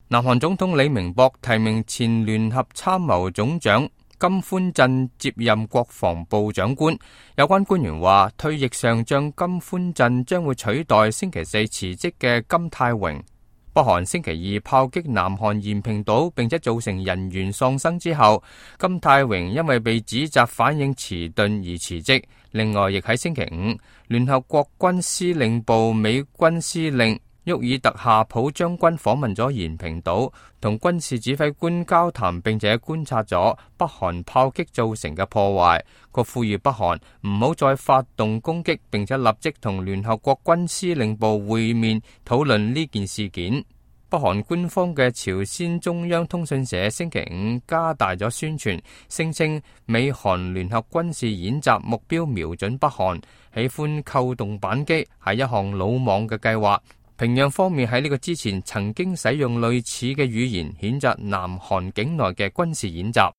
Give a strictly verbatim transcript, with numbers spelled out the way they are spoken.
南韓總統李明博提名前聯合參謀總長金寬鎮接任國防部長官。有關官員話，退役上將金寬鎮將會取代星期四辭職嘅金泰榮。北韓星期二炮擊南韓延坪島，並且造成人員喪生之後，金泰榮因為被指責反應遲鈍而辭職。另外，亦喺星期五，聯合國軍司令部美軍司令沃爾特夏普將軍訪問咗延坪島，同軍事指揮官交談，並且觀察咗北韓炮擊造成嘅破壞。佢呼籲北韓唔好再發動攻擊，並且立即同聯合國軍司令部會面討論呢件事件。北韓官方嘅朝鮮中央通訊社星期五加大咗宣傳，聲稱美韓聯合軍事演習目標瞄準北韓，喜歡扣動扳機係一項魯莽嘅計劃。平壤方面喺呢個之前曾經使用類似嘅語言譴責南韓境內嘅軍事演習。